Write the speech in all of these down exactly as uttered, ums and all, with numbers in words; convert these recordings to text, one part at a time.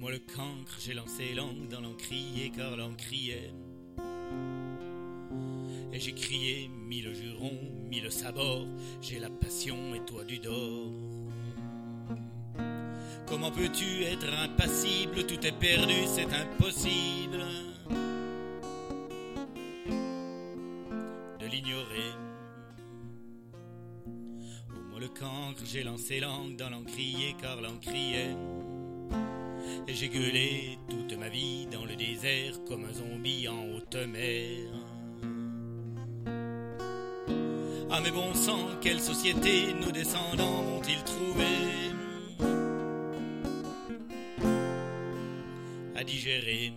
Moi le cancre, j'ai lancé langue dans l'encrier car l'encriait. Et j'ai crié, mis le juron, mis le sabord, j'ai la passion et toi du dor. Comment peux-tu être impassible, tout est perdu, c'est impossible de l'ignorer. Oh moi le cancre, j'ai lancé langue dans l'encrier car l'encriait. Et j'ai gueulé toute ma vie dans le désert comme un zombie en haute mer. Ah mais bon sang, quelle société nos descendants vont-ils trouver à digérer?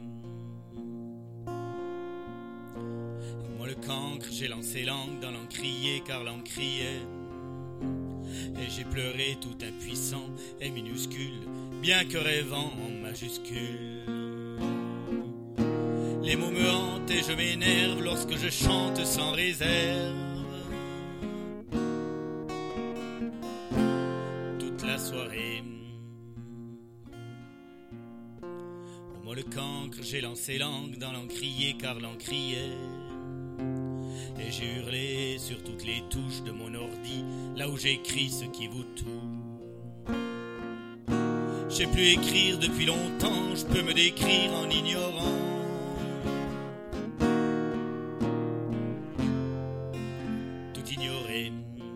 Et moi le cancre, j'ai lancé langue dans l'encrier car l'encriait. Et j'ai pleuré tout impuissant et minuscule, bien que rêvant en majuscule. Les mots me hantent et je m'énerve lorsque je chante sans réserve. Toute la soirée. Oh moi le cancre, j'ai lancé langue dans l'encrier car l'encriait. Et j'ai hurlé sur toutes les touches de mon ordi, là où j'écris ce qui vous touche. Je sais plus écrire depuis longtemps, je peux me décrire en ignorant. Tout ignorer.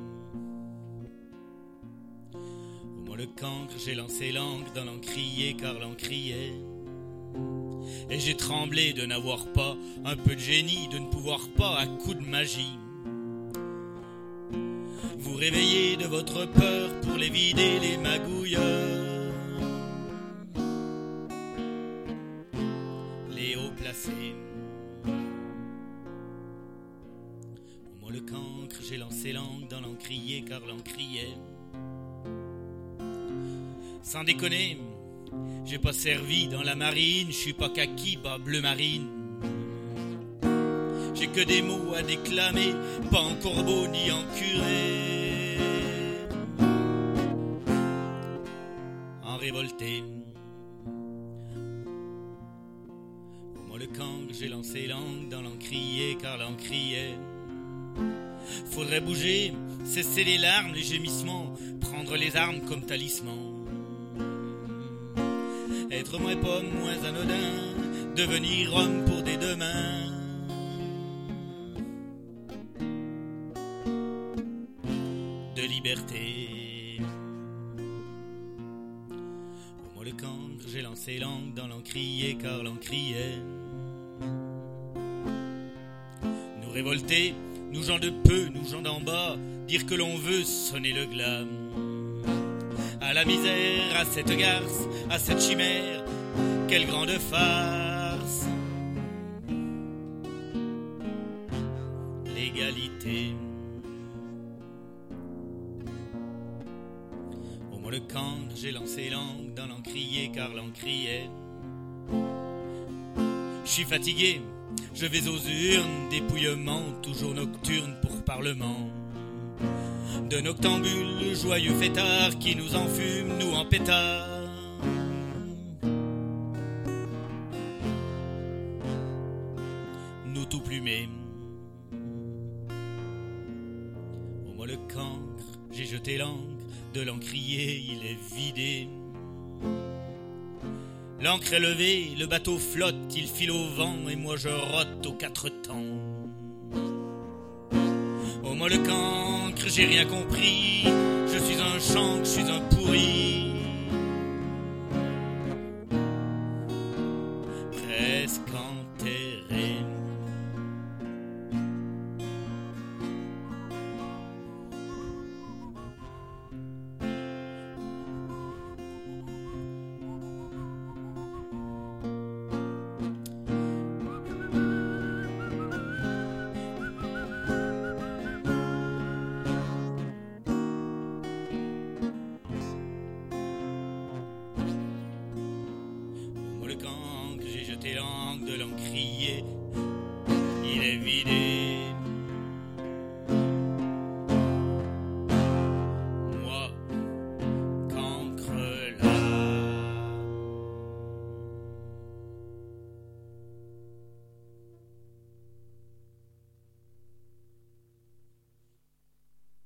Au moins le cancre, j'ai lancé langue dans l'encrier car l'encriait. Et j'ai tremblé de n'avoir pas un peu de génie, de ne pouvoir pas à coup de magie vous réveiller de votre peur pour les vider les magouilleurs, les hauts placés. Au moins le cancre, j'ai lancé langue dans l'encrier car l'encriait. Sans déconner, j'ai pas servi dans la marine, je suis pas kaki, pas bleu marine. J'ai que des mots à déclamer, pas en corbeau ni en curé. En révolté. Moi le cancre, j'ai lancé langue dans l'encrier car l'encriait. Faudrait bouger, cesser les larmes, les gémissements, prendre les armes comme talisman. Être moins pomme, moins anodin, devenir homme pour des demain. De liberté. Au moi le cancre, j'ai lancé langue dans l'encrier car l'encriait. Nous révolter, nous gens de peu, nous gens d'en bas, dire que l'on veut sonner le glam. À la misère, à cette garce, à cette chimère, quelle grande farce. L'égalité. Au moi le cancre, j'ai lancé langue dans l'encrier car l'encriait. Je suis fatigué, je vais aux urnes, dépouillement, toujours nocturne pour parlement. De noctambules, joyeux fêtards qui nous enfument, nous en pétards. Nous tout plumés. Au moi le cancre, j'ai jeté l'encre, de l'encrier il est vidé. L'ancre est levée, le bateau flotte, il file au vent et moi je rote aux quatre temps. Oh moi le cancre, j'ai rien compris, je suis un champ